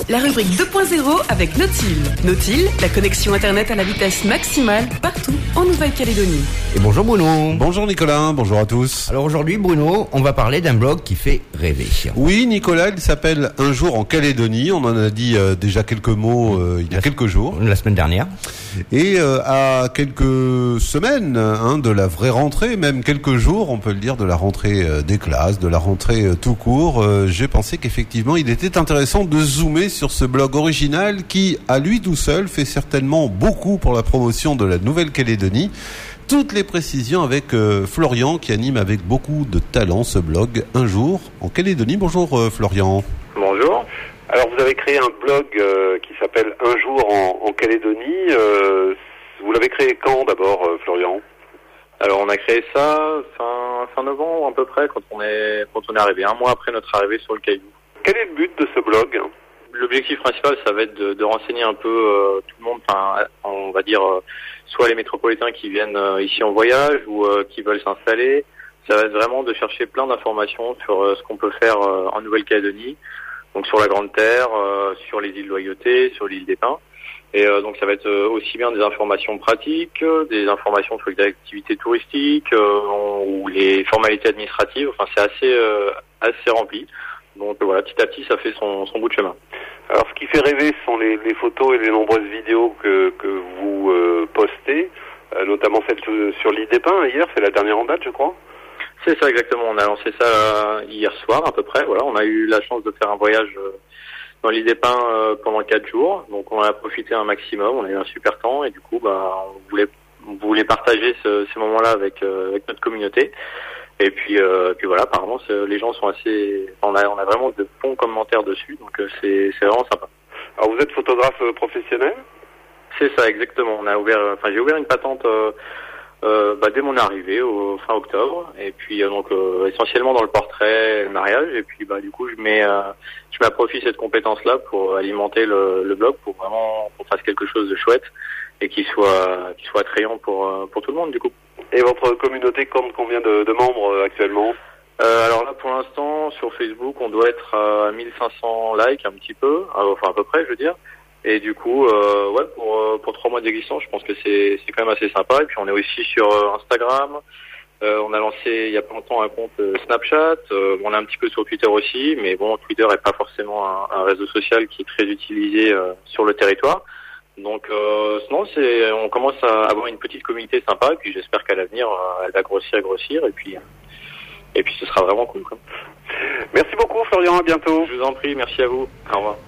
La rubrique 2.0 avec Nautil. Nautil, la connexion Internet à la vitesse maximale partout en Nouvelle-Calédonie. Et bonjour Bruno. Bonjour Nicolas, bonjour à tous. Alors aujourd'hui Bruno, on va parler d'un blog qui fait rêver. Oui Nicolas, il s'appelle Un jour en Calédonie. On en a dit déjà quelques mots il y a quelques jours. La semaine dernière. Et à quelques semaines de la vraie rentrée, même quelques jours, on peut le dire, de la rentrée des classes, de la rentrée tout court, j'ai pensé qu'effectivement il était intéressant de zoomer sur ce blog original qui, à lui tout seul, fait certainement beaucoup pour la promotion de la Nouvelle-Calédonie. Toutes les précisions avec Florian qui anime avec beaucoup de talent ce blog Un jour en Calédonie. Bonjour Florian. Bonjour. Alors vous avez créé un blog qui s'appelle Un jour en Calédonie. Vous l'avez créé quand d'abord Florian ? Alors on a créé ça fin novembre à peu près quand on est arrivé, un mois après notre arrivée sur le Caillou. Quel est le but de ce blog ? L'objectif principal, ça va être de renseigner un peu tout le monde, on va dire soit les métropolitains qui viennent ici en voyage ou qui veulent s'installer. Ça va être vraiment de chercher plein d'informations sur ce qu'on peut faire en Nouvelle-Calédonie, donc sur la Grande Terre, sur les îles Loyauté, sur l'île des Pins. Et donc ça va être aussi bien des informations pratiques, des informations sur les activités touristiques ou les formalités administratives. Enfin, c'est assez rempli. Donc voilà, petit à petit, ça fait son bout de chemin. Alors, ce qui fait rêver, ce sont les photos et les nombreuses vidéos que vous postez, notamment celle sur l'île des Pins hier. C'est la dernière en date, je crois. C'est ça exactement. On a lancé ça hier soir à peu près. Voilà, on a eu la chance de faire un voyage dans l'île des Pins pendant 4 jours. Donc on en a profité un maximum. On a eu un super temps et du coup, on voulait partager ces moments-là avec notre communauté. Et puis voilà, apparemment les gens sont assez. On a vraiment de bons commentaires dessus, donc c'est vraiment sympa. Alors vous êtes photographe professionnel ? C'est ça exactement. J'ai ouvert une patente dès mon arrivée au fin octobre, et puis essentiellement dans le portrait, et le mariage, et puis du coup je mets à profit cette compétence-là pour alimenter le blog, pour vraiment qu'on fasse quelque chose de chouette et qui soit attrayant pour tout le monde du coup. Et votre communauté compte combien de membres actuellement ? Alors là, pour l'instant, sur Facebook, on doit être à 1500 likes, un petit peu, enfin à peu près, je veux dire. Et du coup, pour 3 mois d'existence, je pense que c'est quand même assez sympa. Et puis on est aussi sur Instagram. On a lancé il y a pas longtemps un compte Snapchat. On est un petit peu sur Twitter aussi, mais bon, Twitter est pas forcément un réseau social qui est très utilisé sur le territoire. Donc sinon on commence à avoir une petite communauté sympa et puis j'espère qu'à l'avenir elle va grossir et puis ce sera vraiment cool quoi. Merci beaucoup Florian, à bientôt. Je vous en prie, merci à vous. Au revoir.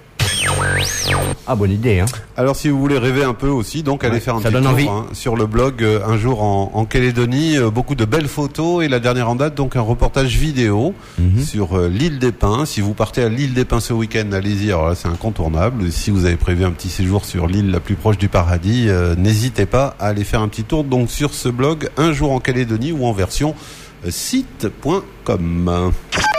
Ah, bonne idée, hein. Alors si vous voulez rêver un peu aussi, donc allez faire un petit tour sur le blog Un jour en Calédonie, beaucoup de belles photos et la dernière en date, donc un reportage vidéo sur l'île des Pins. Si vous partez à l'île des Pins ce week-end, allez-y, alors là c'est incontournable. Si vous avez prévu un petit séjour sur l'île la plus proche du paradis, n'hésitez pas à aller faire un petit tour donc sur ce blog Un jour en Calédonie ou en version site.com.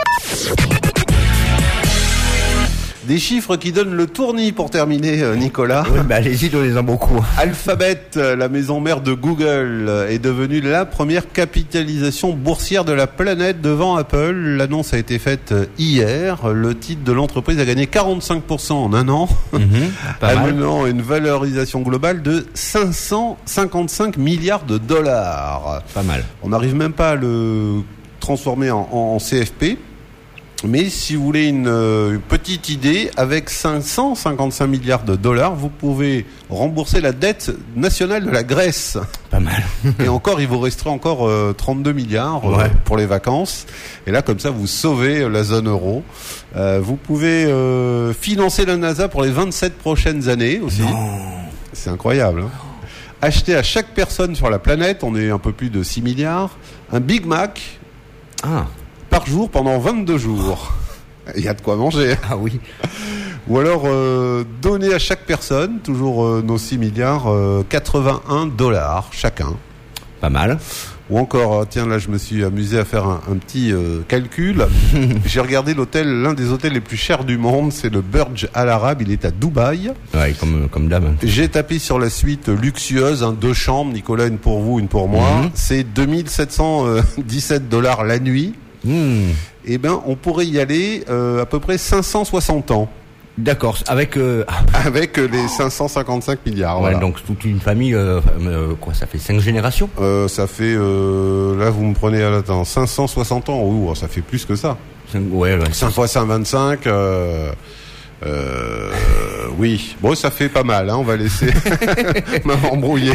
Des chiffres qui donnent le tournis pour terminer, Nicolas. Oui, allez-y, donnez-en beaucoup. Alphabet, la maison mère de Google, est devenue la première capitalisation boursière de la planète devant Apple. L'annonce a été faite hier. Le titre de l'entreprise a gagné 45% en un an, amenant une valorisation globale de 555 milliards de dollars. Pas mal. On n'arrive même pas à le transformer en CFP. Mais si vous voulez une petite idée, avec 555 milliards de dollars, vous pouvez rembourser la dette nationale de la Grèce. Pas mal. Et encore, il vous resterait encore 32 milliards pour les vacances. Et là, comme ça, vous sauvez la zone euro. Vous pouvez financer la NASA pour les 27 prochaines années aussi. Non. C'est incroyable, hein. Acheter à chaque personne sur la planète, on est un peu plus de 6 milliards, un Big Mac. Par jour pendant 22 jours. Il y a de quoi manger. Ah oui. Ou alors donner à chaque personne, toujours nos 6 milliards, 81 dollars chacun. Pas mal. Ou encore, tiens, là je me suis amusé à faire un petit calcul. J'ai regardé l'un des hôtels les plus chers du monde, c'est le Burj Al Arab, il est à Dubaï. Ouais, comme d'hab. J'ai tapé sur la suite luxueuse, 2 chambres, Nicolas, une pour vous, une pour moi. C'est 2717 dollars la nuit. Eh ben, on pourrait y aller à peu près 560 ans. D'accord, avec... Avec les 555 milliards. Ouais, Voilà. donc toute une famille, quoi, ça fait 5 générations? Ça fait, là vous me prenez à l'attente, 560 ans. Ouh, ça fait plus que ça. 5 fois 5, 25. Oui, bon, ça fait pas mal, hein, on va laisser m'embrouiller.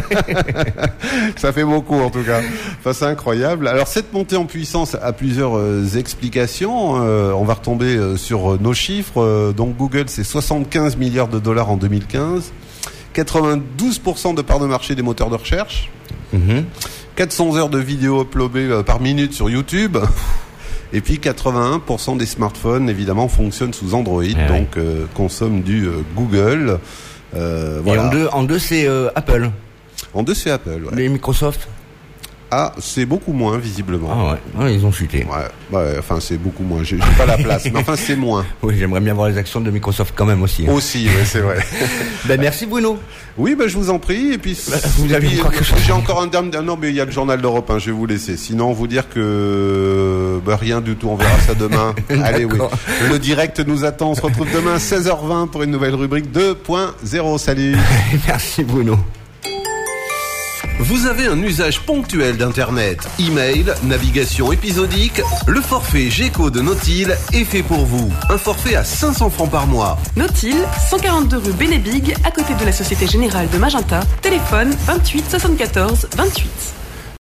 Ça fait beaucoup en tout cas. Enfin, c'est incroyable. Alors cette montée en puissance a plusieurs explications. On va retomber sur nos chiffres. Donc Google, c'est 75 milliards de dollars en 2015, 92% de part de marché des moteurs de recherche, 400 heures de vidéos uploadées par minute sur YouTube. Et puis 81% des smartphones, évidemment, fonctionnent sous Android, donc consomment du Google. Voilà. Et en deux, c'est Apple. En deux, c'est Apple. Ouais. Les Microsoft. Ah, c'est beaucoup moins, visiblement. Ah ouais, ils ont chuté. Ouais, enfin, c'est beaucoup moins. J'ai pas la place, mais enfin, c'est moins. Oui, j'aimerais bien voir les actions de Microsoft quand même aussi. Hein. Aussi, oui, c'est vrai. Merci Bruno. Oui, je vous en prie. Et puis, vous avez quelque chose. J'ai encore un dernier. Non, mais il y a le journal d'Europe. Je vais vous laisser. Sinon, vous dire que rien du tout. On verra ça demain. Allez, oui. Le direct nous attend. On se retrouve demain à 16h20 pour une nouvelle rubrique 2.0. Salut. Merci Bruno. Vous avez un usage ponctuel d'Internet, email, navigation épisodique, le forfait GECO de Nautil est fait pour vous. Un forfait à 500 francs par mois. Nautil, 142 rue Bénébig, à côté de la Société Générale de Magenta. Téléphone 28 74 28.